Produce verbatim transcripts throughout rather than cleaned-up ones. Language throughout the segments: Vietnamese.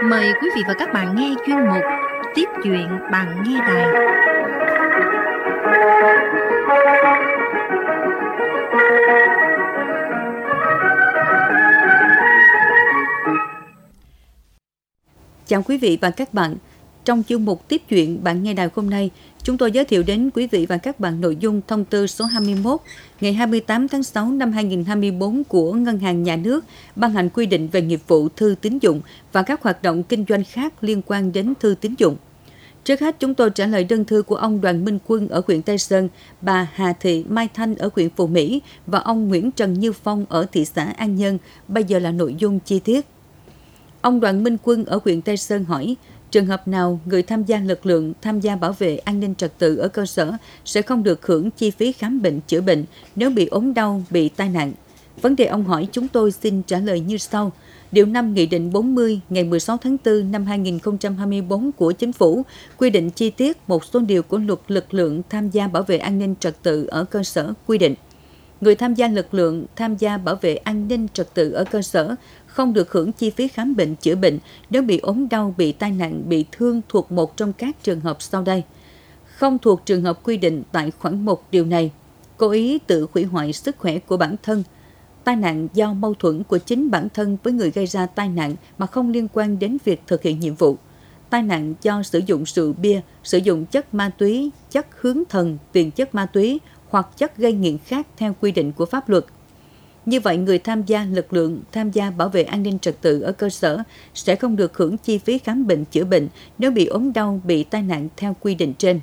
Mời quý vị và các bạn nghe chuyên mục Tiếp chuyện bằng nghe đài. Chào quý vị và các bạn. Trong chuyên mục Tiếp chuyện bạn nghe đài hôm nay, chúng tôi giới thiệu đến quý vị và các bạn nội dung thông tư số hai mươi mốt ngày hai mươi tám tháng sáu năm hai nghìn không trăm hai mươi tư của Ngân hàng Nhà nước ban hành quy định về nghiệp vụ thư tín dụng và các hoạt động kinh doanh khác liên quan đến thư tín dụng. Trước hết, chúng tôi trả lời đơn thư của ông Đoàn Minh Quân ở huyện Tây Sơn, bà Hà Thị Mai Thanh ở huyện Phù Mỹ và ông Nguyễn Trần Như Phong ở thị xã An Nhơn. Bây giờ là nội dung chi tiết. Ông Đoàn Minh Quân ở huyện Tây Sơn hỏi, trường hợp nào người tham gia lực lượng tham gia bảo vệ an ninh trật tự ở cơ sở sẽ không được hưởng chi phí khám bệnh chữa bệnh nếu bị ốm đau, bị tai nạn? Vấn đề ông hỏi chúng tôi xin trả lời như sau. Điều năm Nghị định bốn mươi ngày mười sáu tháng tư năm hai nghìn không trăm hai mươi tư của Chính phủ quy định chi tiết một số điều của luật lực lượng tham gia bảo vệ an ninh trật tự ở cơ sở quy định. Người tham gia lực lượng tham gia bảo vệ an ninh trật tự ở cơ sở không được hưởng chi phí khám bệnh chữa bệnh nếu bị ốm đau, bị tai nạn, bị thương thuộc một trong các trường hợp sau đây. Không thuộc trường hợp quy định tại khoản một điều này, cố ý tự hủy hoại sức khỏe của bản thân, tai nạn do mâu thuẫn của chính bản thân với người gây ra tai nạn mà không liên quan đến việc thực hiện nhiệm vụ, tai nạn do sử dụng rượu bia, sử dụng chất ma túy, chất hướng thần, tiền chất ma túy hoặc chất gây nghiện khác theo quy định của pháp luật. Như vậy, người tham gia lực lượng tham gia bảo vệ an ninh trật tự ở cơ sở sẽ không được hưởng chi phí khám bệnh chữa bệnh nếu bị ốm đau, bị tai nạn theo quy định trên.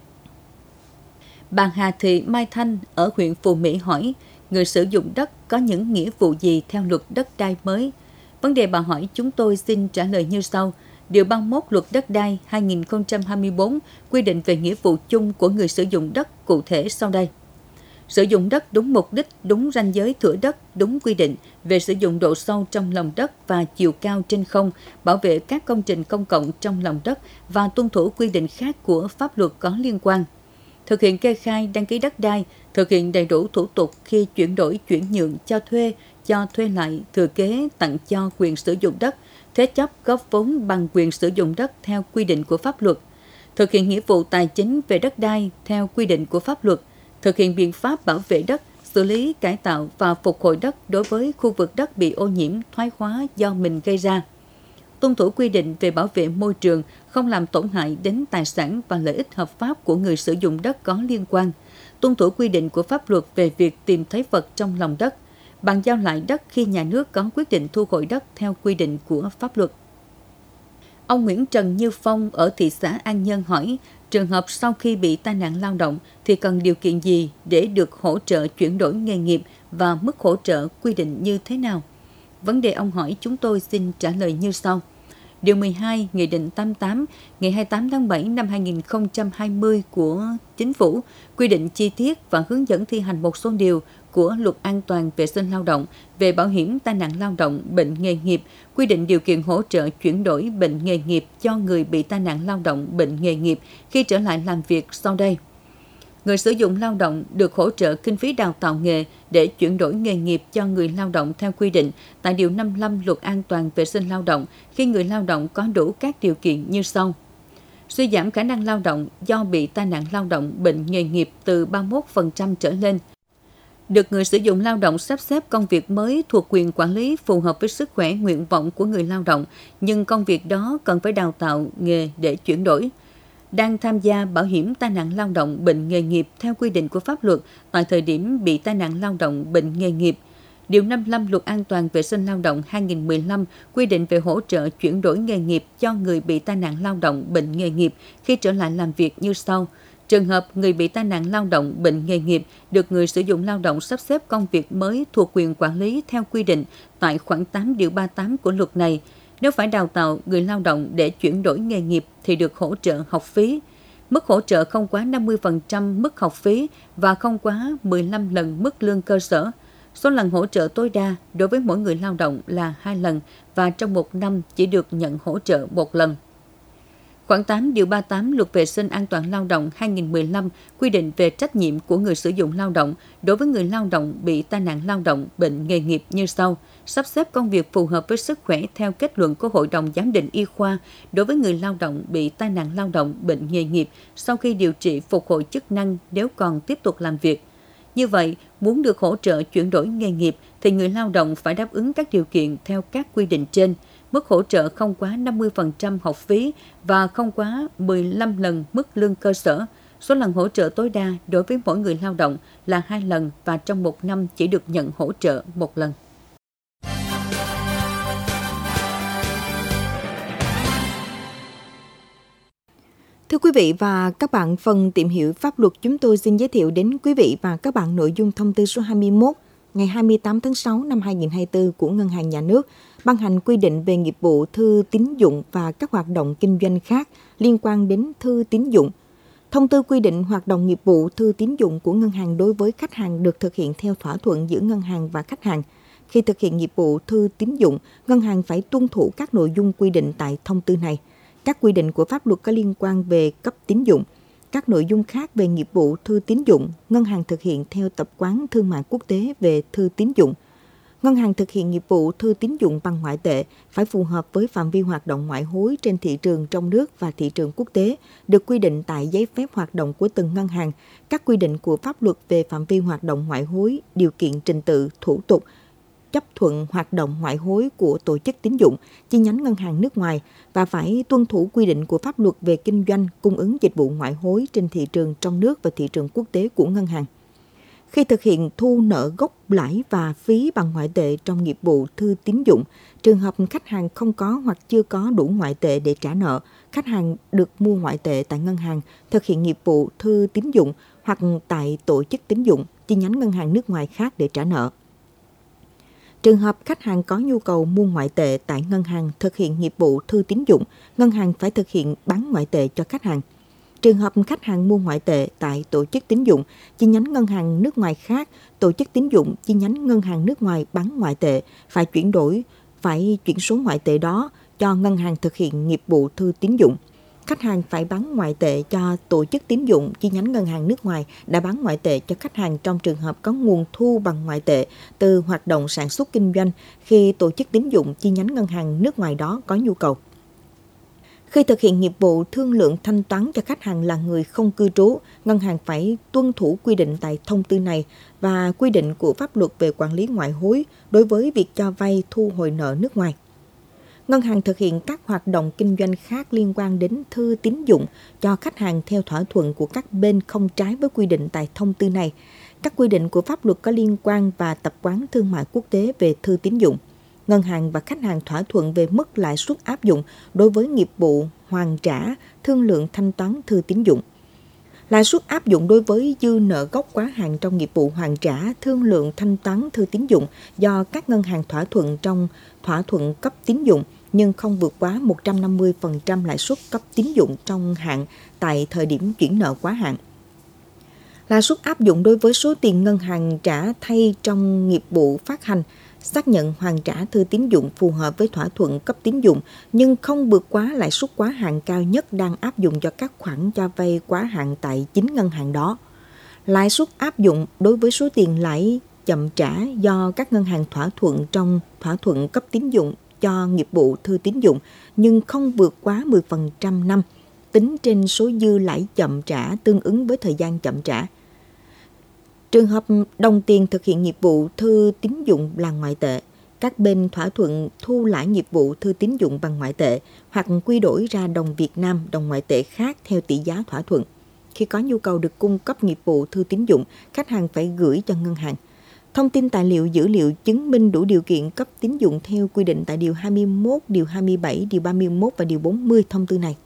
Bà Hà Thị Mai Thanh ở huyện Phù Mỹ hỏi, người sử dụng đất có những nghĩa vụ gì theo luật đất đai mới? Vấn đề bà hỏi chúng tôi xin trả lời như sau. Điều ba mươi mốt Luật Đất đai hai nghìn không trăm hai mươi tư quy định về nghĩa vụ chung của người sử dụng đất cụ thể sau đây. Sử dụng đất đúng mục đích, đúng ranh giới thửa đất, đúng quy định về sử dụng độ sâu trong lòng đất và chiều cao trên không, bảo vệ các công trình công cộng trong lòng đất và tuân thủ quy định khác của pháp luật có liên quan. Thực hiện kê khai đăng ký đất đai, thực hiện đầy đủ thủ tục khi chuyển đổi, chuyển nhượng, cho thuê, cho thuê lại, thừa kế, tặng cho quyền sử dụng đất, thế chấp góp vốn bằng quyền sử dụng đất theo quy định của pháp luật. Thực hiện nghĩa vụ tài chính về đất đai theo quy định của pháp luật. Thực hiện biện pháp bảo vệ đất, xử lý, cải tạo và phục hồi đất đối với khu vực đất bị ô nhiễm, thoái hóa do mình gây ra. Tuân thủ quy định về bảo vệ môi trường, không làm tổn hại đến tài sản và lợi ích hợp pháp của người sử dụng đất có liên quan. Tuân thủ quy định của pháp luật về việc tìm thấy vật trong lòng đất. Bàn giao lại đất khi nhà nước có quyết định thu hồi đất theo quy định của pháp luật. Ông Nguyễn Trần Như Phong ở thị xã An Nhơn hỏi, trường hợp sau khi bị tai nạn lao động thì cần điều kiện gì để được hỗ trợ chuyển đổi nghề nghiệp và mức hỗ trợ quy định như thế nào? Vấn đề ông hỏi chúng tôi xin trả lời như sau. Điều mười hai Nghị định tám mươi tám ngày hai mươi tám tháng bảy năm hai nghìn không trăm hai mươi của Chính phủ quy định chi tiết và hướng dẫn thi hành một số điều của Luật An toàn vệ sinh lao động về bảo hiểm tai nạn lao động, bệnh nghề nghiệp, quy định điều kiện hỗ trợ chuyển đổi bệnh nghề nghiệp cho người bị tai nạn lao động, bệnh nghề nghiệp khi trở lại làm việc sau đây. Người sử dụng lao động được hỗ trợ kinh phí đào tạo nghề để chuyển đổi nghề nghiệp cho người lao động theo quy định tại Điều năm mươi lăm Luật An toàn vệ sinh lao động khi người lao động có đủ các điều kiện như sau. Suy giảm khả năng lao động do bị tai nạn lao động, bệnh nghề nghiệp từ ba mươi mốt phần trăm trở lên. Được người sử dụng lao động sắp xếp công việc mới thuộc quyền quản lý phù hợp với sức khỏe, nguyện vọng của người lao động, nhưng công việc đó cần phải đào tạo nghề để chuyển đổi. Đang tham gia bảo hiểm tai nạn lao động, bệnh nghề nghiệp theo quy định của pháp luật tại thời điểm bị tai nạn lao động, bệnh nghề nghiệp. Điều năm mươi lăm Luật An toàn vệ sinh lao động hai nghìn không trăm mười lăm quy định về hỗ trợ chuyển đổi nghề nghiệp cho người bị tai nạn lao động, bệnh nghề nghiệp khi trở lại làm việc như sau. Trường hợp người bị tai nạn lao động, bệnh nghề nghiệp được người sử dụng lao động sắp xếp công việc mới thuộc quyền quản lý theo quy định tại khoản tám điều ba mươi tám của luật này. Nếu phải đào tạo người lao động để chuyển đổi nghề nghiệp thì được hỗ trợ học phí. Mức hỗ trợ không quá năm mươi phần trăm mức học phí và không quá mười lăm lần mức lương cơ sở. Số lần hỗ trợ tối đa đối với mỗi người lao động là hai lần và trong một năm chỉ được nhận hỗ trợ một lần. Khoản tám điều ba mươi tám Luật Vệ sinh An toàn lao động hai nghìn không trăm mười lăm quy định về trách nhiệm của người sử dụng lao động đối với người lao động bị tai nạn lao động, bệnh nghề nghiệp như sau: sắp xếp công việc phù hợp với sức khỏe theo kết luận của Hội đồng Giám định Y khoa đối với người lao động bị tai nạn lao động, bệnh nghề nghiệp sau khi điều trị phục hồi chức năng nếu còn tiếp tục làm việc. Như vậy, muốn được hỗ trợ chuyển đổi nghề nghiệp thì người lao động phải đáp ứng các điều kiện theo các quy định trên. Mức hỗ trợ không quá năm mươi phần trăm học phí và không quá mười lăm lần mức lương cơ sở. Số lần hỗ trợ tối đa đối với mỗi người lao động là hai lần và trong một năm chỉ được nhận hỗ trợ một lần. Thưa quý vị và các bạn, phần tìm hiểu pháp luật chúng tôi xin giới thiệu đến quý vị và các bạn nội dung thông tư số hai mươi mốt ngày hai mươi tám tháng sáu năm hai nghìn không trăm hai mươi tư của Ngân hàng Nhà nước ban hành quy định về nghiệp vụ thư tín dụng và các hoạt động kinh doanh khác liên quan đến thư tín dụng. Thông tư quy định hoạt động nghiệp vụ thư tín dụng của ngân hàng đối với khách hàng được thực hiện theo thỏa thuận giữa ngân hàng và khách hàng. Khi thực hiện nghiệp vụ thư tín dụng, ngân hàng phải tuân thủ các nội dung quy định tại thông tư này. Các quy định của pháp luật có liên quan về cấp tín dụng. Các nội dung khác về nghiệp vụ thư tín dụng, ngân hàng thực hiện theo tập quán thương mại quốc tế về thư tín dụng. Ngân hàng thực hiện nghiệp vụ thư tín dụng bằng ngoại tệ phải phù hợp với phạm vi hoạt động ngoại hối trên thị trường trong nước và thị trường quốc tế, được quy định tại giấy phép hoạt động của từng ngân hàng, các quy định của pháp luật về phạm vi hoạt động ngoại hối, điều kiện trình tự, thủ tục, chấp thuận hoạt động ngoại hối của tổ chức tín dụng, chi nhánh ngân hàng nước ngoài và phải tuân thủ quy định của pháp luật về kinh doanh, cung ứng dịch vụ ngoại hối trên thị trường trong nước và thị trường quốc tế của ngân hàng. Khi thực hiện thu nợ gốc, lãi và phí bằng ngoại tệ trong nghiệp vụ thư tín dụng, trường hợp khách hàng không có hoặc chưa có đủ ngoại tệ để trả nợ, khách hàng được mua ngoại tệ tại ngân hàng, thực hiện nghiệp vụ thư tín dụng hoặc tại tổ chức tín dụng, chi nhánh ngân hàng nước ngoài khác để trả nợ. Trường hợp khách hàng có nhu cầu mua ngoại tệ tại ngân hàng thực hiện nghiệp vụ thư tín dụng, ngân hàng phải thực hiện bán ngoại tệ cho khách hàng. Trường hợp khách hàng mua ngoại tệ tại tổ chức tín dụng, chi nhánh ngân hàng nước ngoài khác, tổ chức tín dụng, chi nhánh ngân hàng nước ngoài bán ngoại tệ, phải chuyển đổi, phải chuyển số ngoại tệ đó cho ngân hàng thực hiện nghiệp vụ thư tín dụng. Khách hàng phải bán ngoại tệ cho tổ chức tín dụng, chi nhánh ngân hàng nước ngoài đã bán ngoại tệ cho khách hàng trong trường hợp có nguồn thu bằng ngoại tệ từ hoạt động sản xuất kinh doanh khi tổ chức tín dụng, chi nhánh ngân hàng nước ngoài đó có nhu cầu. Khi thực hiện nghiệp vụ thương lượng thanh toán cho khách hàng là người không cư trú, ngân hàng phải tuân thủ quy định tại thông tư này và quy định của pháp luật về quản lý ngoại hối đối với việc cho vay thu hồi nợ nước ngoài. Ngân hàng thực hiện các hoạt động kinh doanh khác liên quan đến thư tín dụng cho khách hàng theo thỏa thuận của các bên không trái với quy định tại thông tư này. Các quy định của pháp luật có liên quan và tập quán thương mại quốc tế về thư tín dụng. Ngân hàng và khách hàng thỏa thuận về mức lãi suất áp dụng đối với nghiệp vụ hoàn trả, thương lượng thanh toán thư tín dụng. Lãi suất áp dụng đối với dư nợ gốc quá hạn trong nghiệp vụ hoàn trả, thương lượng thanh toán thư tín dụng do các ngân hàng thỏa thuận trong thỏa thuận cấp tín dụng nhưng không vượt quá một trăm năm mươi phần trăm lãi suất cấp tín dụng trong hạn tại thời điểm chuyển nợ quá hạn. Lãi suất áp dụng đối với số tiền ngân hàng trả thay trong nghiệp vụ phát hành, xác nhận hoàn trả thư tín dụng phù hợp với thỏa thuận cấp tín dụng nhưng không vượt quá lãi suất quá hạn cao nhất đang áp dụng cho các khoản cho vay quá hạn tại chính ngân hàng đó. Lãi suất áp dụng đối với số tiền lãi chậm trả do các ngân hàng thỏa thuận trong thỏa thuận cấp tín dụng cho nghiệp vụ thư tín dụng nhưng không vượt quá mười phần trăm năm, tính trên số dư lãi chậm trả tương ứng với thời gian chậm trả. Trường hợp đồng tiền thực hiện nghiệp vụ thư tín dụng là ngoại tệ, các bên thỏa thuận thu lãi nghiệp vụ thư tín dụng bằng ngoại tệ hoặc quy đổi ra đồng Việt Nam, đồng ngoại tệ khác theo tỷ giá thỏa thuận. Khi có nhu cầu được cung cấp nghiệp vụ thư tín dụng, khách hàng phải gửi cho ngân hàng thông tin tài liệu dữ liệu chứng minh đủ điều kiện cấp tín dụng theo quy định tại Điều hai mươi mốt, Điều hai mươi bảy, Điều ba mươi mốt và Điều bốn mươi thông tư này.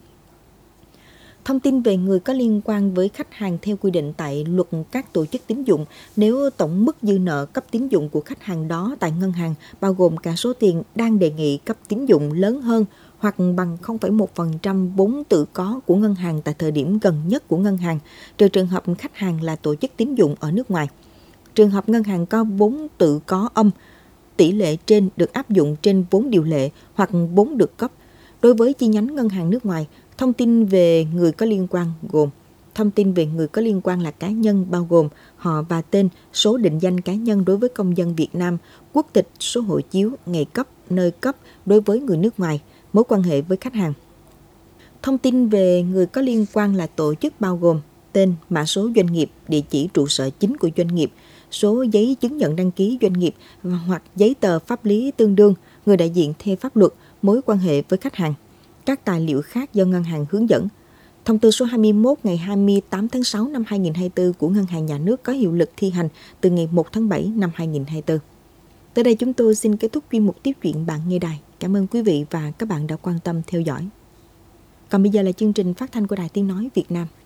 Thông tin về người có liên quan với khách hàng theo quy định tại Luật các tổ chức tín dụng nếu tổng mức dư nợ cấp tín dụng của khách hàng đó tại ngân hàng bao gồm cả số tiền đang đề nghị cấp tín dụng lớn hơn hoặc bằng không phẩy một phần trăm vốn tự có của ngân hàng tại thời điểm gần nhất của ngân hàng, trừ trường hợp khách hàng là tổ chức tín dụng ở nước ngoài. Trường hợp ngân hàng có vốn tự có âm, tỷ lệ trên được áp dụng trên vốn điều lệ hoặc vốn được cấp. Đối với chi nhánh ngân hàng nước ngoài, Thông tin về người có liên quan gồm: thông tin về người có liên quan là cá nhân bao gồm họ và tên, số định danh cá nhân đối với công dân Việt Nam, quốc tịch, số hộ chiếu, ngày cấp, nơi cấp đối với người nước ngoài, mối quan hệ với khách hàng. Thông tin về người có liên quan là tổ chức bao gồm tên, mã số doanh nghiệp, địa chỉ trụ sở chính của doanh nghiệp, số giấy chứng nhận đăng ký doanh nghiệp hoặc giấy tờ pháp lý tương đương, người đại diện theo pháp luật, mối quan hệ với khách hàng. Các tài liệu khác do ngân hàng hướng dẫn. Thông tư số hai mươi mốt ngày hai mươi tám tháng sáu năm hai nghìn không trăm hai mươi tư của Ngân hàng Nhà nước có hiệu lực thi hành từ ngày một tháng bảy năm hai nghìn không trăm hai mươi tư. Tới đây chúng tôi xin kết thúc chuyên mục tiếp chuyện Bạn nghe đài. Cảm ơn quý vị và các bạn đã quan tâm theo dõi. Còn bây giờ là chương trình phát thanh của Đài Tiếng nói Việt Nam.